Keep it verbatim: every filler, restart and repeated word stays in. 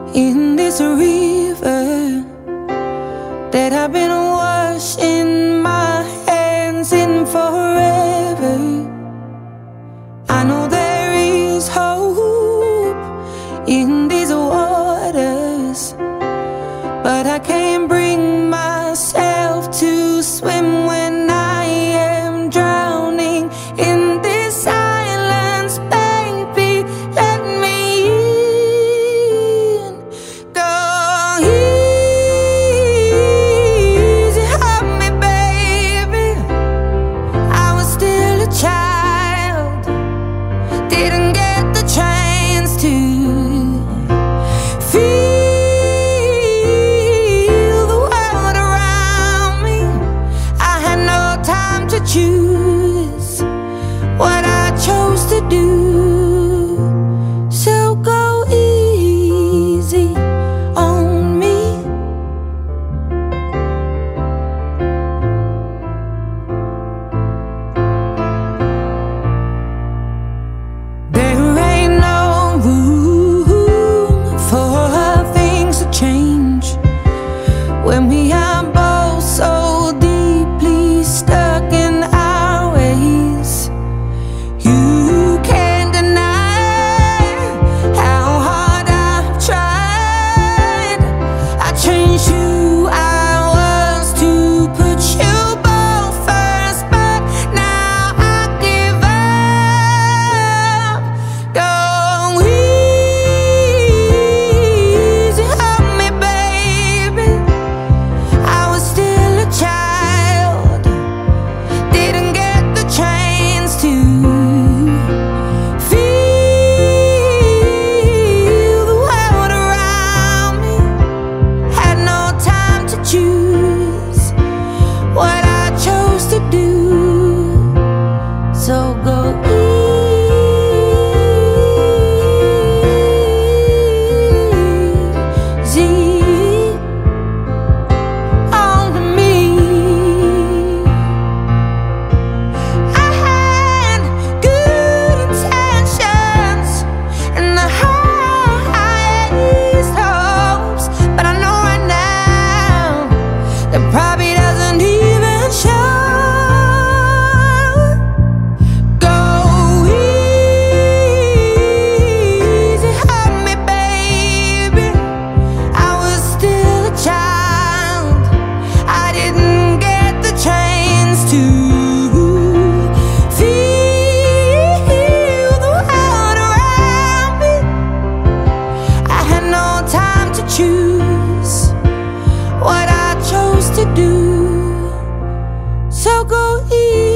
in this river that I've been washing my hands in forever. I know there is hope in these waters, but I can't bring myself to swim when I am drowning in this silence. Baby, let me in. Go easy on me, baby. I was still a child, didn't get the chance to feel the world around me. I had no time to choose what I chose to do. So go easy on me. There ain't no room for things to change when we are both so deeply stuck in our ways. You can't deny how hard I've tried. I changed who I was to put you both first, but now I give up. Go easy on me, baby. I was still a child, didn't get the chance to feel the world around me. Had no time to choose what I chose to do. So go easy on me. I had good intentions and the highest hopes, but I know right now that probably doesn't even show. Go easy on me, baby. I was still a child, I didn't get the chance to feel the world around me. I had no time to choose what I chose to do. So go easy